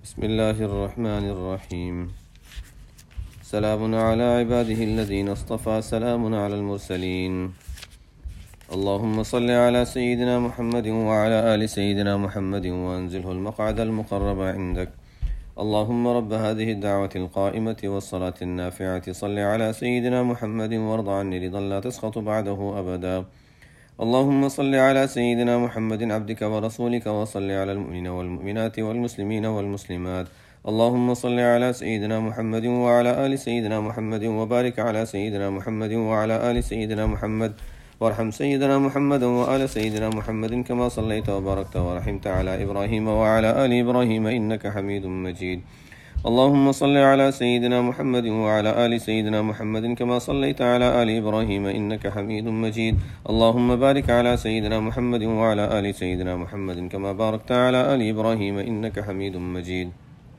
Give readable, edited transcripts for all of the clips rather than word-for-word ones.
بسم الله الرحمن الرحيم. سلام على عباده الذين اصطفى، سلام على المرسلين. اللهم صل على سيدنا محمد وعلى آل سيدنا محمد وأنزله المقعد المقرب عندك. اللهم رب هذه الدعوة القائمة والصلاة النافعة، صل على سيدنا محمد وارض عني رضا لا تسخط بعده أبدا. اللهم صل على سيدنا محمد عبدك ورسولك، وصل على المؤمنين والمؤمنات والمسلمين والمسلمات. اللهم صل على سيدنا محمد وعلى آل سيدنا محمد، وبارك على سيدنا محمد وعلى آل سيدنا محمد، وارحم سيدنا محمد وآل سيدنا محمد كما صليت وباركت ورحمت على إبراهيم وعلى آل إبراهيم إنك حميد مجيد. اللهم صل على سيدنا محمد وعلى آل سيدنا محمد كما صليت على آل إبراهيم إنك حميد مجيد. اللهم بارك على سيدنا محمد وعلى آل سيدنا محمد كما باركت على آل إبراهيم إنك حميد مجيد.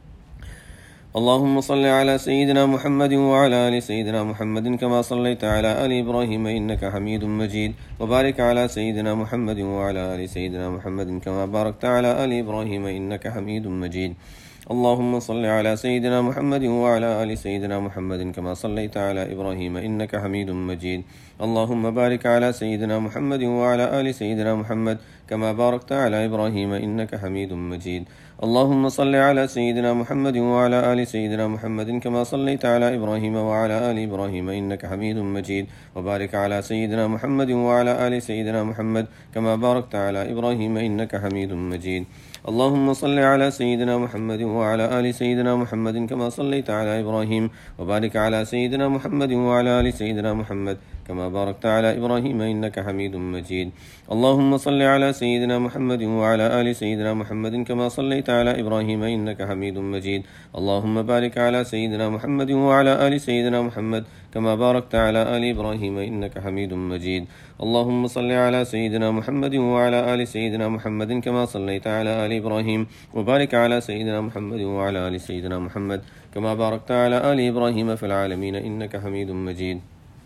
اللهم صل على سيدنا محمد وعلى آل سيدنا محمد كما صليت على آل إبراهيم إنك حميد مجيد. وبارك على سيدنا محمد وعلى آل سيدنا محمد كما باركت على آل إبراهيم إنك حميد مجيد. اللهم صل على سيدنا محمد وعلى آل سيدنا محمد كما صليت على إبراهيم إنك حميد مجيد. اللهم بارك على سيدنا محمد وعلى آل سيدنا محمد كما باركت على إبراهيم إنك حميد مجيد. اللهم صل على سيدنا محمد وعلى آل سيدنا محمد كما صليت على إبراهيم وعلى آل إبراهيم إنك حميد مجيد. وبارك على سيدنا محمد وعلى آل سيدنا محمد كما باركت على إبراهيم إنك حميد مجيد. اللهم صل على سيدنا محمد وعلى آل سيدنا محمد كما صليت على إبراهيم، وبارك على سيدنا محمد وعلى آل سيدنا محمد كما باركت على إبراهيم إنك حميد مجيد. اللهم صل على سيدنا محمد وعلى آل سيدنا محمد كما صليت على إبراهيم إنك حميد مجيد. اللهم بارك على سيدنا محمد وعلى آل سيدنا محمد كما باركت على آل إبراهيم إنك حميد مجيد. اللهم صل على سيدنا محمد وعلى آل سيدنا محمد كما صليت على آل إبراهيم، وبارك على سيدنا محمد وعلى آل سيدنا محمد كما باركت على آل إبراهيم في العالمين إنك حميد مجيد.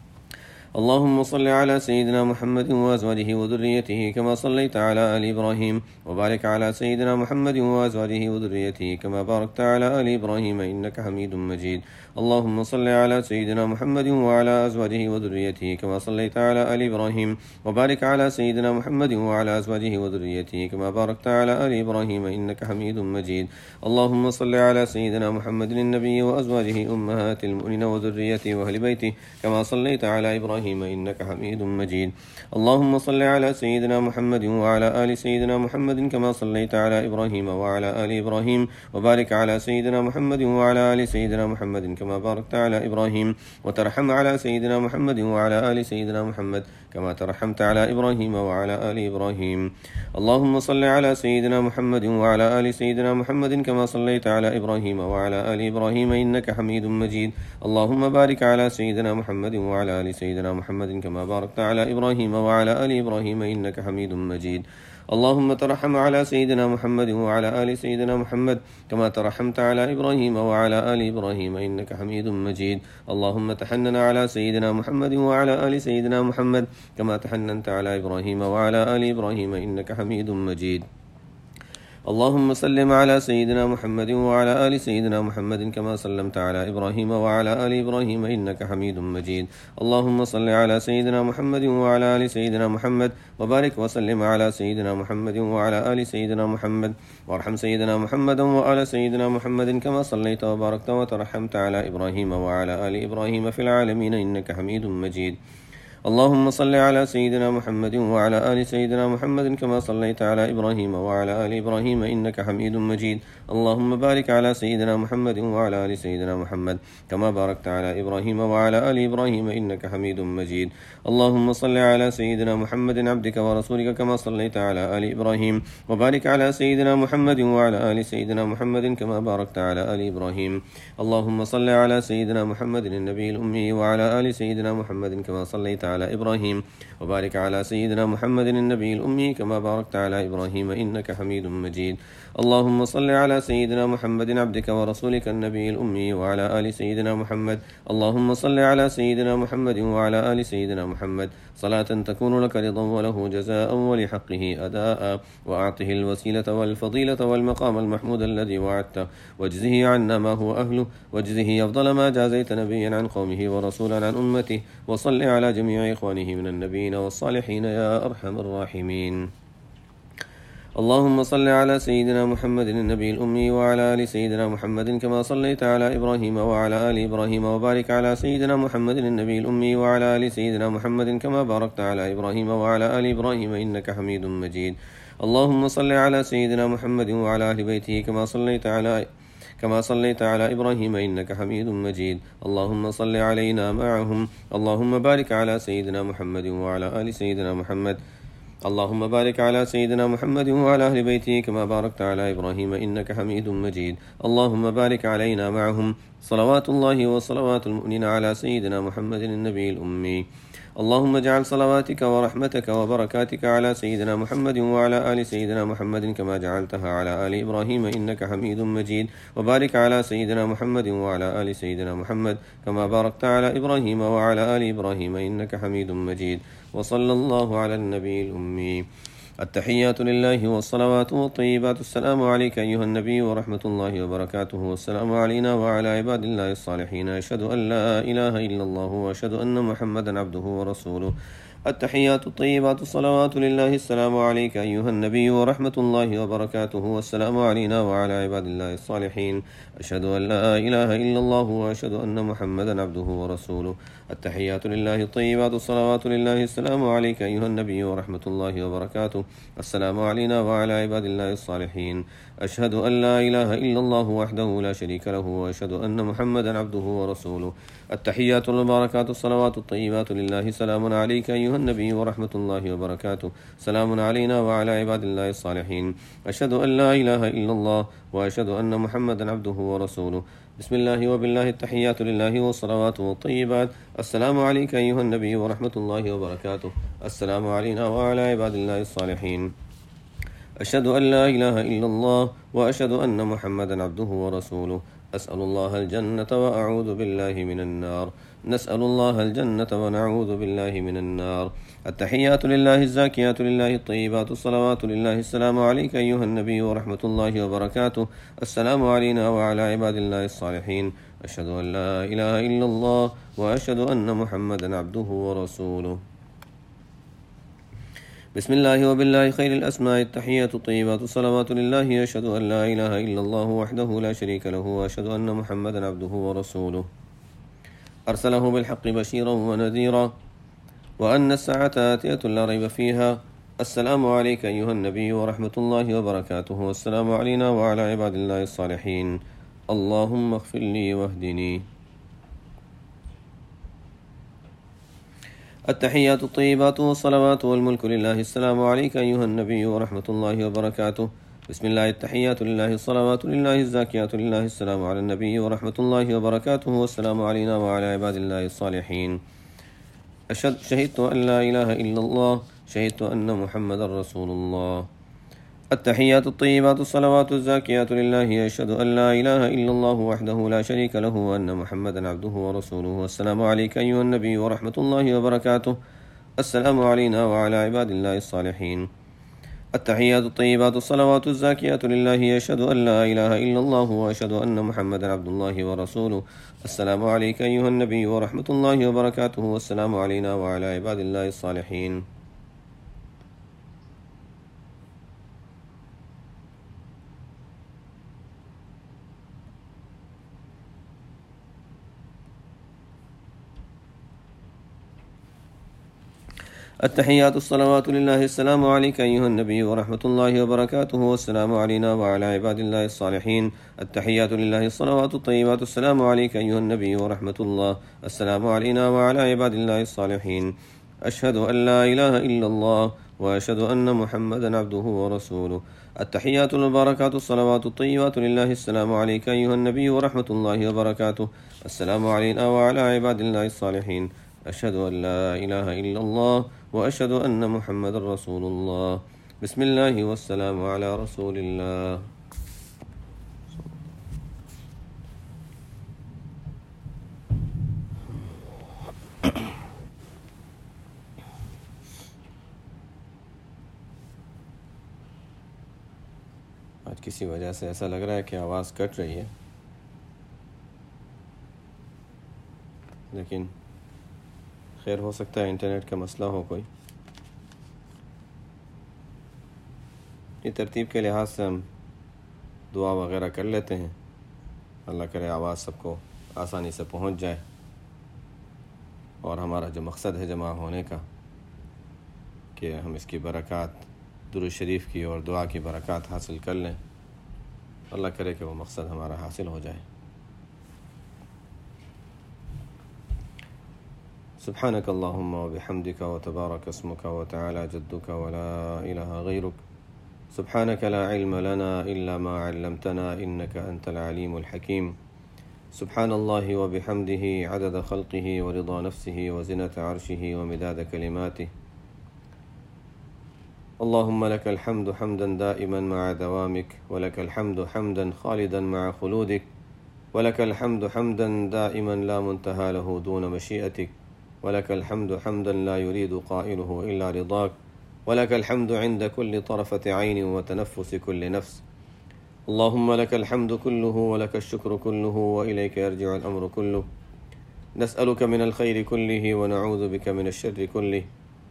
اللهم صل على سيدنا محمد وأزواجه وذريته كما صليت على آل إبراهيم، وبارك على سيدنا محمد وأزواجه وذريته كما باركت على آل إبراهيم إنك حميد مجيد. اللهم صل على سيدنا محمد وعلى أزواجه وذريته كما صليت على آل إبراهيم، وبارك على سيدنا محمد وعلى أزواجه وذريته كما باركت على آل إبراهيم إنك حميد مجيد. اللهم صل على سيدنا محمد النبي وأزواجه أمهات المؤمنين وذريته وأهل بيته كما صليت على إبراهيم إنك حميد مجيد. اللهم صل على سيدنا محمد وعلى آل سيدنا محمد كما صليت على إبراهيم وعلى آل إبراهيم، وبارك على سيدنا محمد وعلى آل سيدنا محمد كما باركت على إبراهيم، وترحم على سيدنا محمد وعلى آل سيدنا محمد كما ترحمت على إبراهيم وعلى آل إبراهيم. اللهم صل على سيدنا محمد وعلى آل سيدنا محمد كما صليت على إبراهيم وعلى آل إبراهيم إنك حميد مجيد. اللهم بارك على سيدنا محمد وعلى آل سيدنا محمد كما باركت على إبراهيم وعلى آل إبراهيم إنك حميد مجيد. اللهم ترحم على سيدنا محمد وعلى آل سيدنا محمد كما ترحمت على إبراهيم وعلى آل إبراهيم إنك حميد مجيد. اللهم تحنن على سيدنا محمد وعلى آل سيدنا محمد كما تحننت على إبراهيم وعلى آل إبراهيم إنك حميد مجيد. اللهم سلم على سيدنا محمد وعلى آل سيدنا محمد كما سلمت على إبراهيم وعلى آل إبراهيم إنك حميد مجيد. اللهم صل على سيدنا محمد وعلى آل سيدنا محمد، وبارك وسلم على سيدنا محمد وعلى آل سيدنا محمد، وارحم سيدنا محمد وآل سيدنا محمد كما صليت وباركت وترحمت على إبراهيم وعلى آل إبراهيم في العالمين إنك حميد مجيد. اللهم صل على سيدنا محمد وعلى آل سيدنا محمد كما صليت على إبراهيم وعلى آل إبراهيم إنك حميد مجيد. اللهم بارك على سيدنا محمد وعلى آل سيدنا محمد كما باركت على إبراهيم وعلى آل إبراهيم إنك حميد مجيد. اللهم صل على سيدنا محمد عبدك ورسولك كما صليت على آل إبراهيم، وبارك على سيدنا محمد وعلى آل سيدنا محمد كما باركت على آل إبراهيم. اللهم صل على سيدنا محمد النبي الأمي وعلى آل سيدنا محمد كما صليت على إبراهيم وبارك على سيدنا محمد النبي الأمي كما باركت على إبراهيم إنك حميد مجيد. اللهم صل على سيدنا محمد عبدك ورسولك النبي الأمي وعلى آل سيدنا محمد. اللهم صل على سيدنا محمد وعلى آل سيدنا محمد صلاة تكون لك رضا وله جزاء ولحقه أداء، وأعطه الوسيلة والفضيلة والمقام المحمود الذي وعدته، واجزه عنا ما هو أهله، واجزه أفضل ما جازيت نبيا عن قومه ورسولا عن أمته. وصل على جميع إخوانه من النبيين والصالحين يا أرحم الراحمين. اللهم صل على سيدنا محمد النبي الأمي وعلى آل سيدنا محمد كما صليت على إبراهيم وعلى آل إبراهيم، وبارك على سيدنا محمد النبي الأمي وعلى آل سيدنا محمد كما باركت على إبراهيم وعلى آل إبراهيم إنك حميد مجيد. اللهم صل على سيدنا محمد وعلى أهل بيته كما صليت على إبراهيم إنك حميد مجيد. اللهم صل علينا معهم. اللهم بارك على سيدنا محمد وعلى آل سيدنا محمد. اللهم بارك على سيدنا محمد وعلى أهل بيته كما باركت على إبراهيم إنك حميد مجيد. اللهم بارك علينا معهم. صلوات الله وصلوات المؤمنين على سيدنا محمد النبي الأمي. اللهم اجعل صلواتك ورحمتك وبركاتك على سيدنا محمد وعلى آل سيدنا محمد كما جعلتها على آل إبراهيم إنك حميد مجيد. وبارك على سيدنا محمد وعلى آل سيدنا محمد كما باركت على إبراهيم وعلى آل إبراهيم إنك حميد مجيد. وصلى الله على النبي الأمي. التحيات لله والصلوات والطيبات. السلام عليك أيها النبي ورحمة الله وبركاته. والسلام علينا وعلى عباد الله الصالحين. أشهد أن لا إله إلا الله وأشهد أن محمدا عبده ورسوله. التحيات الطيبات الصلوات لله. السلام عليك أيها النبي ورحمة الله وبركاته. والسلام علينا وعلى عباد الله الصالحين. أشهد أن لا إله إلا الله وأشهد أن محمدا عبده ورسوله. التحيات لله الطيبات الصلوات لله. السلام عليك أيها النبي ورحمة الله وبركاته. السلام علينا وعلى عباد الله الصالحين. أشهد أن لا إله إلا الله وحده لا شريك له وأشهد أن محمدا عبده ورسوله. التحيات المباركات الصلوات الطيبات لله. سلام عليك أيها النبي ورحمة الله وبركاته. سلام علينا وعلى عباد الله الصالحين. أشهد أن لا إله إلا الله وأشهد أن محمدا عبده ورسوله. بسم الله وبالله. التحيات لله والصلوات والطيبات. السلام عليك أيها النبي ورحمة الله وبركاته. السلام علينا وعلى عباد الله الصالحين. أشهد أن لا إله إلا الله وأشهد أن محمدا عبده ورسوله. أسأل الله الجنة وأعوذ بالله من النار. نسأل الله الجنة ونعوذ بالله من النار. التحيات لله الزاكيات لله الطيبات الصلوات لله. السلام عليك أيها النبي ورحمة الله وبركاته. السلام علينا وعلى عباد الله الصالحين. أشهد أن لا إله إلا الله وأشهد أن محمدا عبده ورسوله. بسم الله وبالله خير الأسماء. التحيات الطيبات الصلوات لله. أشهد أن لا إله إلا الله وحده لا شريك له وأشهد أن محمدا عبده ورسوله. أرسله بالحق بشيرا ونذيرا وأن الساعة آتية لا ريب فيها. السلام عليك أيها النبي ورحمة الله وبركاته. والسلام علينا وعلى عباد الله الصالحين. اللهم اغفر لي واهدني. التحيات الطيبات والصلوات والملك لله. السلام عليك أيها النبي ورحمة الله وبركاته. بسم الله. التحيات لله الصلوات لله الزاكيات لله. السلام على النبي ورحمة الله وبركاته. والسلام علينا وعلى عباد الله الصالحين. شهدت أن لا إله إلا الله. شهدت أن محمد رسول الله. التحيات الطيبات الصلوات الزاكيات لله. أشهد أن لا إله إلا الله وحده لا شريك له وأن محمدا عبده ورسوله. والسلام عليك أيها النبي ورحمة الله وبركاته. السلام علينا وعلى عباد الله الصالحين. التحيات الطيبات الصلوات الزاكيات لله. أشهد أن لا إله إلا الله وأشهد أن محمدا عبد الله ورسوله. السلام عليك أيها النبي ورحمة الله وبركاته. والسلام علينا وعلى عباد الله الصالحين. التحيات الصلوات لله. السلام عليك أيها النبي ورحمة الله وبركاته. والسلام علينا وعلى عباد الله الصالحين. التحيات لله الصلوات الطيبات. السلام عليك أيها النبي ورحمة الله. السلام علينا وعلى عباد الله الصالحين. أشهد أن لا إله إلا الله وأشهد أن محمدا عبده ورسوله. التحيات المباركات الصلوات الطيبات لله. السلام عليك أيها النبي ورحمة الله وبركاته. السلام علينا وعلى عباد الله الصالحين. أشهد أن لا إله إلا الله وأشهد أن محمد رسول الله. بسم الله والسلام على رسول الله. आज किसी वजह से ऐसा लग रहा है कि आवाज़ कट रही है, लेकिन खैर हो सकता है इंटरनेट का मसला हो कोई। ये तरतीब के लिहाज से हम दुआ वगैरह कर लेते हैं, अल्लाह करे आवाज़ सबको आसानी से पहुंच जाए और हमारा जो मकसद है जमा होने का कि हम इसकी बरक़ात दुरूद शरीफ की और दुआ की बरक़ात हासिल कर लें, अल्लाह करे कि वो मकसद हमारा हासिल हो जाए। सुब्हानक अल्लाहुम्मा व बिहम्दिका व तबारक अस्मुका व तआला जद्दुका व ला इलाहा गैरुक सुब्हानक ला इल्म लना इल्ला मा अल्लमतना इन्नका अंतल अलीमुल हकीम। सुब्हानल्लाहि व बिहम्दिही अदद खल्क़िही व रिदा नफ्सिही व ज़िनत अर्शिही व मिदाद कलिमातिही। اللهم لك الحمد حمدا دائما مع دوامك، ولك الحمد حمدا خالدا مع خلودك، ولك الحمد حمدا دائما لا منتهى له دون مشيئتك، ولك الحمد حمدا لا يريد قائله إلا رضاك، ولك الحمد عند كل طرفة عين وتنفس كل نفس. اللهم لك الحمد كله ولك الشكر كله وإليك يرجع الأمر كله. نسألك من الخير كله ونعوذ بك من الشر كله.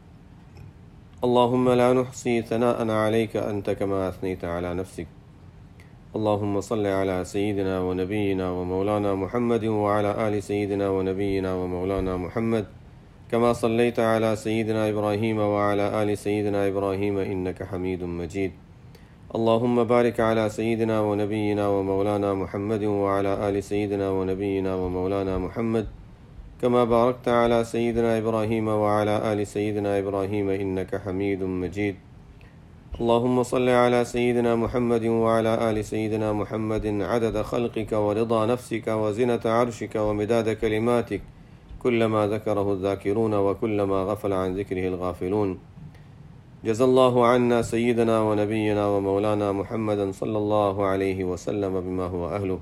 اللهم لا نحصي ثناء عليك أنت كما أثنيت على نفسك. اللهم صل على سيدنا ونبينا ومولانا محمد وعلى آل سيدنا ونبينا ومولانا محمد كما صليت على سيدنا إبراهيم وعلى آل سيدنا إبراهيم إنك حميد مجيد. اللهم بارك على سيدنا ونبينا ومولانا محمد وعلى آل سيدنا ونبينا ومولانا محمد كما باركت على سيدنا إبراهيم وعلى آل سيدنا إبراهيم إنك حميد مجيد. اللهم صل على سيدنا محمد وعلى آل سيدنا محمد عدد خلقك ورضا نفسك وزنة عرشك ومداد كلماتك، كلما ذكره الذاكرون وكلما غفل عن ذكره الغافلون. جزا الله عنا سيدنا ونبينا ومولانا محمدا صلى الله عليه وسلم بما هو أهله.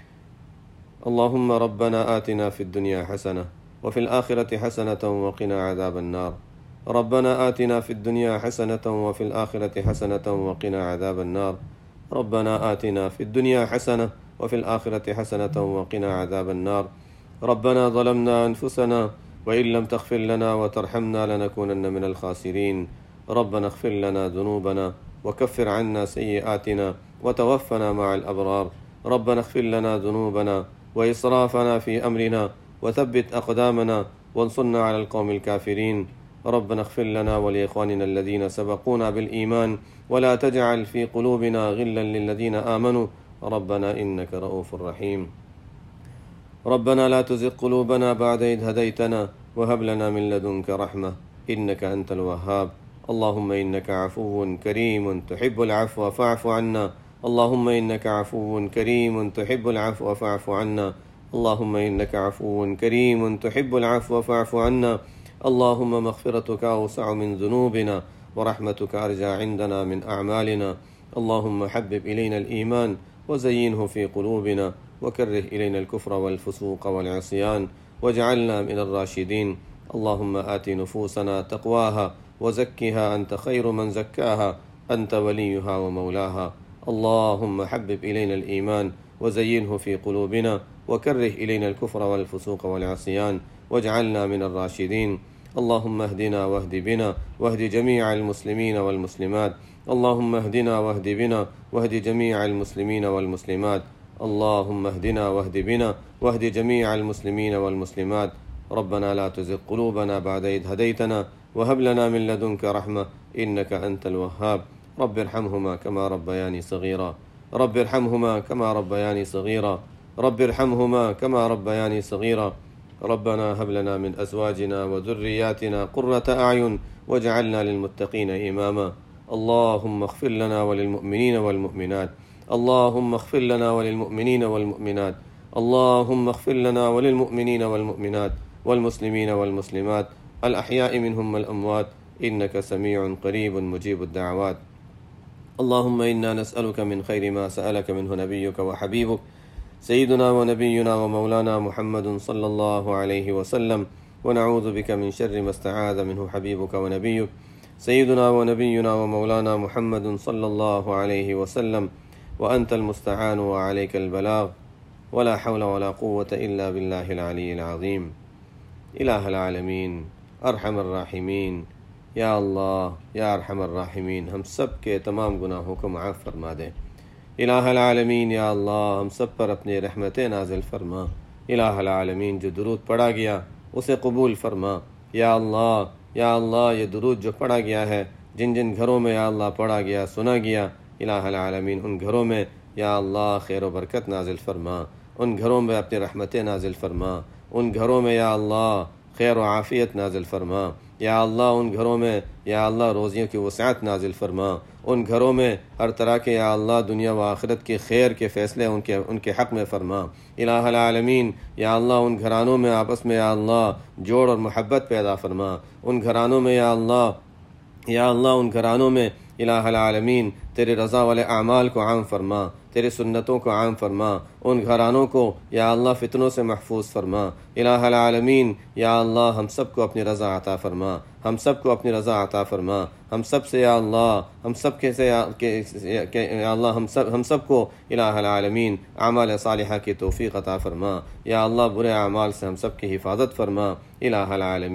اللهم ربنا آتنا في الدنيا حسنة وفي الآخرة حسنة وقنا عذاب النار. ربنا آتنا في الدنيا حسنة وفي الآخرة حسنة وقنا عذاب النار. ربنا آتنا في الدنيا حسنة وفي الآخرة حسنة وقنا عذاب النار. ربنا ظلمنا أنفسنا وإن لم تغفر لنا وترحمنا لنكونن من الخاسرين. ربنا اغفر لنا ذنوبنا وكفر عنا سيئاتنا وتوفنا مع الأبرار. ربنا اغفر لنا ذنوبنا وإسرافنا في أمرنا وثبت أقدامنا وانصرنا على القوم الكافرين. ربنا اغفر لنا ولإخواننا الذين سبقونا بالإيمان ولا تجعل في قلوبنا غلا للذين آمنوا ربنا إنك رؤوف رحيم. ربنا لا تزغ قلوبنا بعد إذ هديتنا وهب لنا من لدنك رحمة إنك أنت الوهاب. اللهم إنك عفو كريم تحب العفو فاعف عنا. اللهم إنك عفو كريم تحب العفو فاعف عنا. اللهم إنك عفو كريم تحب العفو فاعف عنا. اللهم مغفرتك أوسع من ذنوبنا ورحمتك أرجى عندنا من أعمالنا. اللهم حبب إلينا الإيمان وزينه في قلوبنا وكره إلينا الكفر والفسوق والعصيان واجعلنا من الراشدين. اللهم آت نفوسنا تقواها وزكها أنت خير من زكاها أنت وليها ومولاها. اللهم حبب إلينا الإيمان وزينه في قلوبنا وكره إلينا الكفر والفسوق والعصيان واجعلنا من الراشدين. اللهم اهدنا واهد بنا واهد جميع المسلمين والمسلمات. اللهم اهدنا واهد بنا واهد جميع المسلمين والمسلمات. اللهم اهدنا واهد بنا واهد جميع المسلمين والمسلمات. ربنا لا تزغ قلوبنا بعد إذ هديتنا وهب لنا من لدنك رحمة إنك أنت الوهاب. رب ارحمهما كما ربياني صغيرا. رب ارحمهما كما ربياني صغيرا. رب ارحمهما كما ربياني صغيرا. ربنا هب لنا من أزواجنا وذرياتنا قرة أعين واجعلنا للمتقين إماما. اللهم اغفر لنا وللمؤمنين والمؤمنات. اللهم اغفر لنا وللمؤمنين والمؤمنات. اللهم اغفر لنا وللمؤمنين والمؤمنات. والمسلمين والمسلمات الأحياء منهم والأموات إنك سميع قريب مجيب الدعوات. اللهم إنا نسألك من خير ما سألك منه نبيك وحبيبك سيدنا ونبينا ومولانا محمد صلى الله عليه وسلم، ونعوذ بك من شر ما استعاذ منه حبيبك ونبيك سيدنا ونبينا ومولانا محمد صلى الله عليه وسلم، وأنت المستعان وعليك البلاغ، ولا حول ولا قوة إلا بالله العلي العظيم. الہ العالمین، ارحم الراحمین، یا اللہ یا ارحم الراحمین، ہم سب کے تمام گناہوں کو معاف فرما دے۔ الہ العالمین، یا اللہ ہم سب پر اپنی رحمت نازل فرما۔ الہ العالمین، جو درود پڑھا گیا اسے قبول فرما۔ یا اللہ یہ درود جو پڑھا گیا ہے، جن جن گھروں میں یا اللہ پڑھا گیا، سنا گیا، الہ العالمین ان گھروں میں یا اللہ خیر و برکت نازل فرما، ان گھروں میں اپنی رحمت نازل فرما، ان گھروں میں یا اللہ خیر و عافیت نازل فرما۔ یا اللہ ان گھروں میں یا اللہ روزیوں کی وسعت نازل فرما، ان گھروں میں ہر طرح کے یا اللہ دنیا و آخرت کے خیر کے فیصلے ان کے حق میں فرما۔ الہ العالمین، یا اللہ ان گھرانوں میں آپس میں یا اللہ جوڑ اور محبت پیدا فرما، ان گھرانوں میں یا اللہ ان گھرانوں میں الہ العالمین تیرے رضا والے اعمال کو عام فرما، تیرے سنتوں کو عام فرما، ان گھرانوں کو یا اللہ فتنوں سے محفوظ فرما۔ الہ العالمین، یا اللہ ہم سب کو اپنی رضا عطا فرما، ہم سب کو اپنی رضا عطا فرما، ہم سب سے یا اللہ ہم سب کو الہ العالمین اعمال صالحہ کی توفیق عطا فرما۔ یا اللہ برے اعمال سے ہم سب کی حفاظت فرما۔ الہ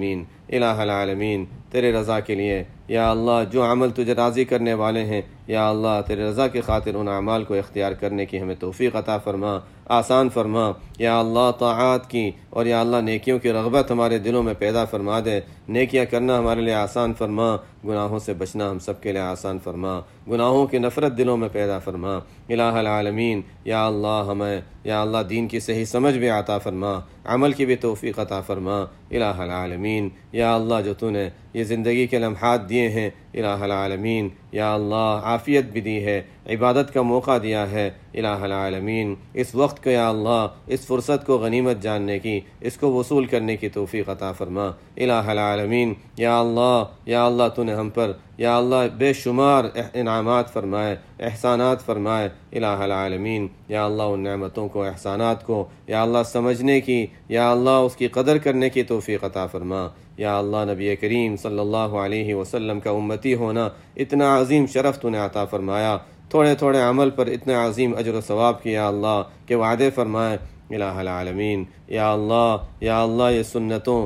العالمین تیرے رضا کے لیے یا اللہ جو عمل تجھے راضی کرنے والے ہیں، یا اللہ تیرے رضا کی خاطر ان اعمال کو اختیار کرنے کی ہمیں توفیق عطا فرما، آسان فرما۔ یا اللہ طاعات کی اور یا اللہ نیکیوں کی رغبت ہمارے دلوں میں پیدا فرما دے، نیکیاں کرنا ہمارے لیے آسان فرما، گناہوں سے بچنا ہم سب کے لیے آسان فرما، گناہوں کی نفرت دلوں میں پیدا فرما۔ الہ العالمین، یا اللہ ہمیں یا اللہ دین کی صحیح سمجھ بھی عطا فرما، عمل کی بھی توفیق عطا فرما۔ الہ العالمین، یا اللہ جو تو نے یہ زندگی کے لمحات دیے ہیں، الہ العالمین یا اللہ عافیت بھی دی ہے، عبادت کا موقع دیا ہے، الہ العالمین اس وقت کو یا اللہ اس فرصت کو غنیمت جاننے کی، اس کو وصول کرنے کی توفیق عطا فرما۔ الہ العالمین، یا اللہ تو نے ہم پر یا اللہ بے شمار انعامات فرمائے، احسانات فرمائے۔ الہ العالمین، یا اللہ ان نعمتوں کو، احسانات کو یا اللہ سمجھنے کی، یا اللہ اس کی قدر کرنے کی توفیق عطا فرما۔ یا اللہ نبی کریم صلی اللہ علیہ وسلم کا امتی ہونا اتنا عظیم شرف تو نے عطا فرمایا، تھوڑے تھوڑے عمل پر اتنا عظیم اجر و ثواب کیا اللہ کہ وعدے فرمائے۔ الہ العالمین، یا اللہ یہ سنتوں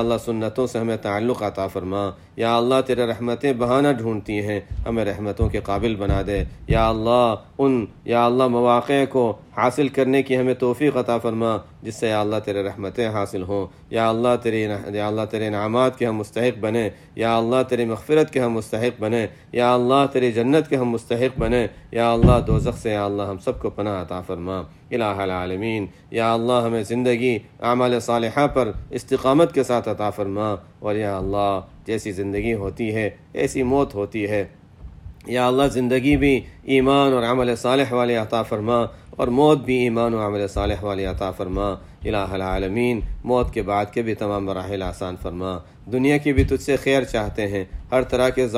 سے ہمیں تعلق عطا فرما۔ یا اللہ تیرے رحمتیں بہانہ ڈھونڈتی ہیں، ہمیں رحمتوں کے قابل بنا دے۔ یا اللہ مواقع کو حاصل کرنے کی ہمیں توفیق عطا فرما، جس سے یا اللہ تیرے رحمتیں حاصل ہوں۔ یا اللہ تیرے انعامات کے ہم مستحق بنیں، یا اللہ تیری مغفرت کے ہم مستحق بنیں، یا اللہ تیری جنت کے ہم مستحق بنیں۔ یا اللہ دوزخ سے یا اللہ ہم سب کو پناہ عطا فرما۔ الہ العالمین، یا اللہ ہمیں زندگی اعمال صالحہ پر استقامت کے ساتھ عطا فرما، اور یا اللہ جیسی زندگی ہوتی ہے ایسی موت ہوتی ہے۔ یا اللہ زندگی بھی ایمان اور عمل صالح والے عطا فرما، اور موت بھی ایمان و عمل صالح والے عطا فرما۔ الہ العالمین موت کے بعد کے بھی تمام مراحل آسان فرما، دنیا کی بھی تجھ سے خیر چاہتے ہیں، ہر طرح کے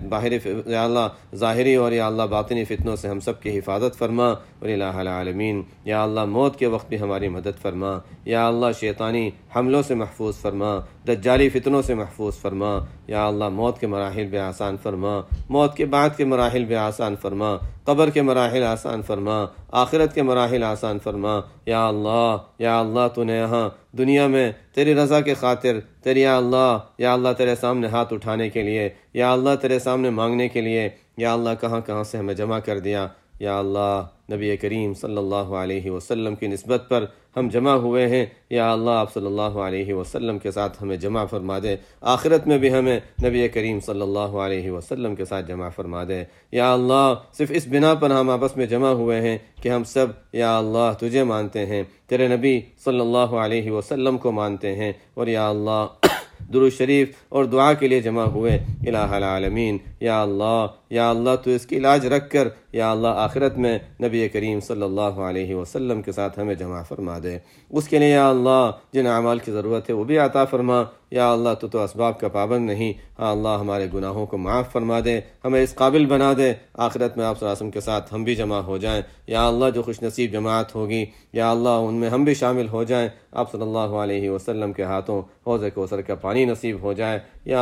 ظاہری اور یا اللہ باطنی فتنوں سے ہم سب کی حفاظت فرما۔ اور الہ العالمین یا اللہ موت کے وقت بھی ہماری مدد فرما، یا اللہ شیطانی حملوں سے محفوظ فرما، دجالی فتنوں سے محفوظ فرما۔ یا اللہ موت کے مراحل بھی آسان فرما، موت کے بعد کے مراحل بھی آسان فرما، قبر کے مراحل آسان فرما، آخرت کے مراحل آسان فرما۔ یا اللہ تو نے یہاں دنیا میں تیری رضا کے خاطر یا اللہ تیرے سامنے ہاتھ اٹھانے کے لیے، یا اللہ تیرے سامنے مانگنے کے لیے یا اللہ کہاں سے ہمیں جمع کر دیا۔ یا اللہ نبی کریم صلی اللہ علیہ وسلم کی نسبت پر ہم جمع ہوئے ہیں، یا اللہ آپ صلی اللہ علیہ وسلم کے ساتھ ہمیں جمع فرما دے، آخرت میں بھی ہمیں نبی کریم صلی اللہ علیہ وسلم کے ساتھ جمع فرما دے۔ یا اللہ صرف اس بنا پر ہم آپس میں جمع ہوئے ہیں کہ ہم سب یا اللہ تجھے مانتے ہیں، تیرے نبی صلی اللہ علیہ وسلم کو مانتے ہیں، اور یا اللہ درود شریف اور دعا کے لیے جمع ہوئے۔ الہ العالمین یا اللہ تو اس کی لاج رکھ کر یا اللہ آخرت میں نبی کریم صلی اللہ علیہ وسلم کے ساتھ ہمیں جمع فرما دے۔ اس کے لیے یا اللہ جن اعمال کی ضرورت ہے وہ بھی عطا فرما۔ یا اللہ تو اسباب کا پابند نہیں، ہاں اللہ ہمارے گناہوں کو معاف فرما دے، ہمیں اس قابل بنا دے آخرت میں آپ صلی اللہ علیہ وسلم کے ساتھ ہم بھی جمع ہو جائیں۔ یا اللہ جو خوش نصیب جماعت ہوگی یا اللہ ان میں ہم بھی شامل ہو جائیں، آپ صلی اللہ علیہ وسلم کے ہاتھوں حوض کوثر کا پانی نصیب ہو جائے۔ یا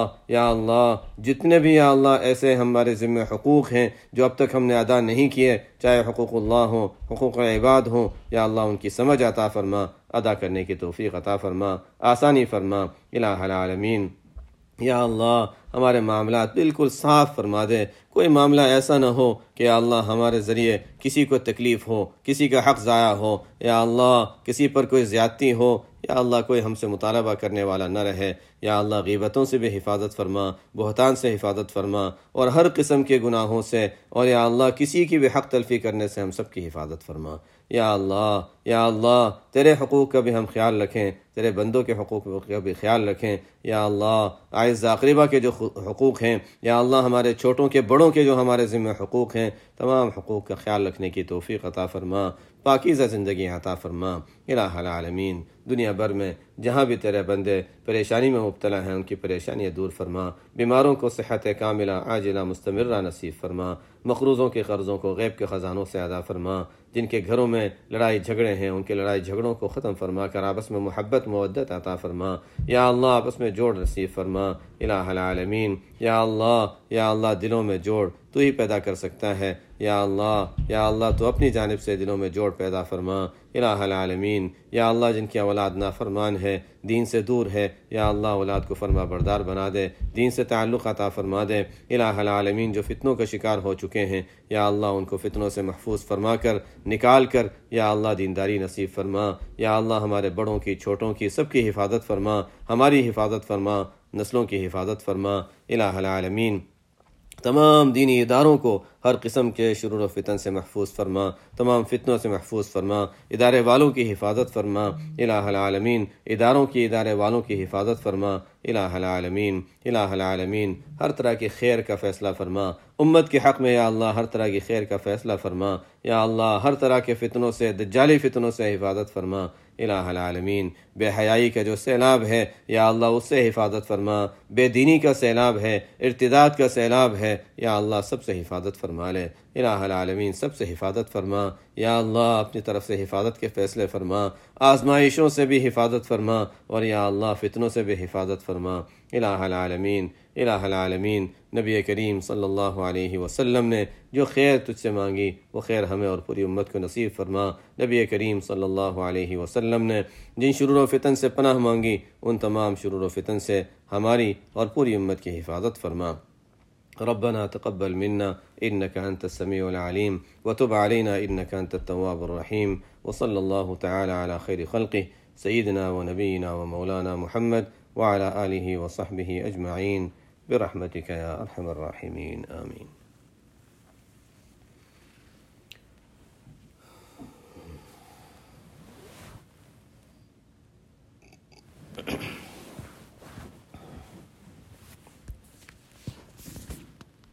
اللہ جتنے بھی یا اللہ ایسے ہمارے ذمہ حقوق ہیں جو اب تک ہم نے ادا نہیں کیے، چاہے حقوق اللہ ہوں، حقوق عباد ہوں، یا اللہ ان کی سمجھ عطا فرما، ادا کرنے کی توفیق عطا فرما، آسانی فرما الہ العالمین۔ یا اللہ ہمارے معاملات بالکل صاف فرما دے، کوئی معاملہ ایسا نہ ہو کہ یا اللہ ہمارے ذریعے کسی کو تکلیف ہو، کسی کا حق ضائع ہو، یا اللہ کسی پر کوئی زیادتی ہو، یا اللہ کوئی ہم سے مطالبہ کرنے والا نہ رہے۔ یا اللہ غیبتوں سے بھی حفاظت فرما، بہتان سے حفاظت فرما، اور ہر قسم کے گناہوں سے، اور یا اللہ کسی کی بھی حق تلفی کرنے سے ہم سب کی حفاظت فرما۔ یا اللہ تیرے حقوق کا بھی ہم خیال رکھیں، تیرے بندوں کے حقوق کا بھی خیال رکھیں۔ یا اللہ اعز اقربا کے جو حقوق ہیں، یا اللہ ہمارے چھوٹوں کے بڑوں کے جو ہمارے ذمہ حقوق ہیں، تمام حقوق کا خیال رکھنے کی توفیق عطا فرما، پاکیزہ زندگی عطا فرما الہ العالمین۔ دنیا بھر میں جہاں بھی تیرے بندے پریشانی میں مبتلا ہیں ان کی پریشانیاں دور فرما، بیماروں کو صحت کاملہ عاجلہ مستمرہ نصیب فرما، مقروضوں کے قرضوں کو غیب کے خزانوں سے ادا فرما، جن کے گھروں میں لڑائی جھگڑے ہیں ان کے لڑائی جھگڑوں کو ختم فرما کر آپس میں محبت مودت عطا فرما۔ یا اللہ آپس میں جوڑ نصیب فرما الہ العالمین۔ یا اللہ دلوں میں جوڑ تو ہی پیدا کر سکتا ہے۔ یا اللہ تو اپنی جانب سے دلوں میں جوڑ پیدا فرما الہ العالمین۔ یا اللہ جن کی اولاد نافرمان ہے، دین سے دور ہے، یا اللہ اولاد کو فرما بردار بنا دے، دین سے تعلق عطا فرما دے الہ العالمین۔ جو فتنوں کا شکار ہو چکے ہیں یا اللہ ان کو فتنوں سے محفوظ فرما کر نکال کر یا اللہ دینداری نصیب فرما۔ یا اللہ ہمارے بڑوں کی چھوٹوں کی سب کی حفاظت فرما، ہماری حفاظت فرما، نسلوں کی حفاظت فرما الہ العالمین۔ تمام دینی اداروں کو ہر قسم کے شرور و فتن سے محفوظ فرما، تمام فتنوں سے محفوظ فرما، ادارے والوں کی حفاظت فرما الہ العالمین، ادارے والوں کی حفاظت فرما الہ العالمین۔ الہ العالمین ہر طرح کی خیر کا فیصلہ فرما، امت کے حق میں یا اللہ ہر طرح کی خیر کا فیصلہ فرما۔ یا اللہ ہر طرح کے فتنوں سے، دجالی فتنوں سے حفاظت فرما الہ العالمین۔ بے حیائی کا جو سیلاب ہے یا اللہ اس سے حفاظت فرما، بے دینی کا سیلاب ہے، ارتداد کا سیلاب ہے، یا اللہ سب سے حفاظت فرما لے الہ العالمین، سب سے حفاظت فرما۔ یا اللہ اپنی طرف سے حفاظت کے فیصلے فرما، آزمائشوں سے بھی حفاظت فرما، اور یا اللہ فتنوں سے بھی حفاظت فرما الہ العالمین۔ الہ العالمین نبی کریم صلی اللہ علیہ وسلم نے جو خیر تجھ سے مانگی وہ خیر ہمیں اور پوری امت کو نصیب فرما۔ نبی کریم صلی اللہ علیہ وسلم نے جن شرور و فتن سے پناہ مانگی ان تمام شرور و فتن سے ہماری اور پوری امت کی حفاظت فرما۔ ربنا تقبل منا إنك أنت السميع العليم وتب علينا إنك أنت التواب الرحيم، وصلى الله تعالى على خير خلقه سيدنا ونبينا ومولانا محمد وعلى آله وصحبه أجمعين برحمتك يا أرحم الراحمين، آمين۔